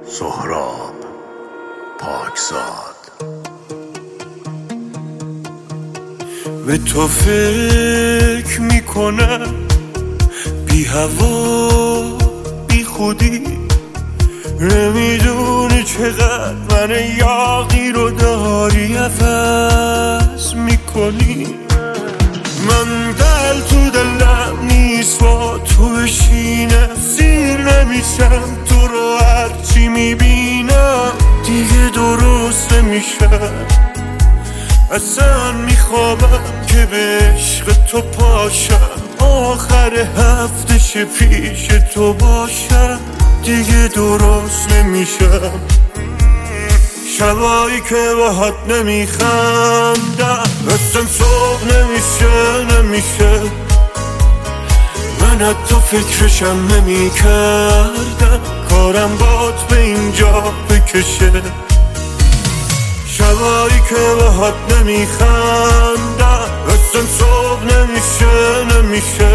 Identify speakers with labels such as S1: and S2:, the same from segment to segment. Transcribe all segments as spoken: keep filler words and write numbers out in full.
S1: سهراب پاکزاد.
S2: به تو فکر میکنم بی هوا بی خودی، نمیدونی چقدر من یاغی رو داری عوض میکنی. من دل تو دلم نیست با تو بشینم، سیر نمیشم تو رو هرچی میبینم دیگه درست نمیشم. اصلا میخوابم که به عشق تو پاشم، آخر هفتش پیش تو باشم دیگه درست نمیشم. شبایی که باهات نمیخندم اصلا صبح نمیشه نمیشه. من حتی فکرشم نمیکردم کارم بات به اینجا بکشه. شبایی که باهات نمیخندم اصلا صبح نمیشه نمیشه.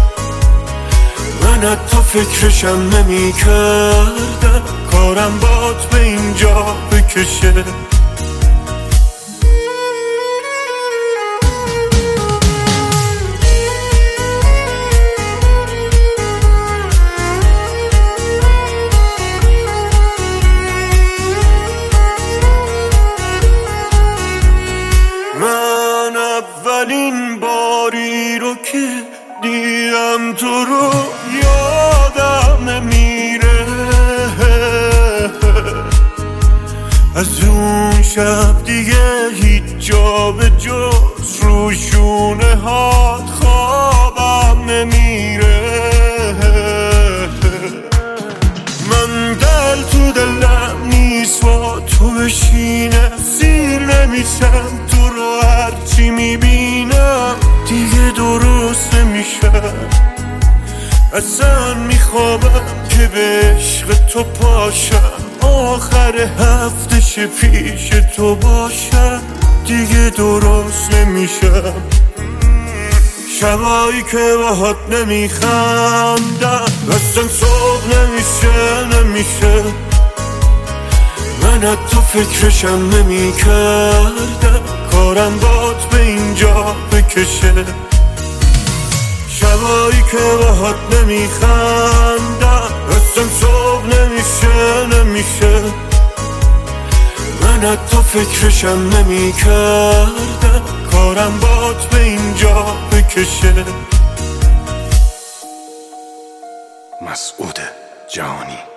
S2: من حتی فکرشم نمیکردم کارم بات به اینجا بکشه. من اولین باری رو که دیدم تو رو یادم نمیره، از اون شب دیگه هیچ جا به جز رو شونه هات خوابم نمیره. من دل تو دلم نیست با تو بشینم، سیر نمیشم تو رو هرچی میبینم دیگه درست نمیشم. اصلا میخوابم که به عشق تو پاشم، آخر هفتش پیش تو باشم دیگه درست نمیشم. شبایی که باهات نمیخندم اصلا صبح نمیشه نمیشه. من حتی فکرشم نمیکردم کارم بات به اینجا بکشه. شبایی که باهات نمیخندم اصلا صبح نمیشه نمیشه. من حتی فکرشم نمیکردم کارم بات به اینجا بکشه.
S1: مسعود جهانی.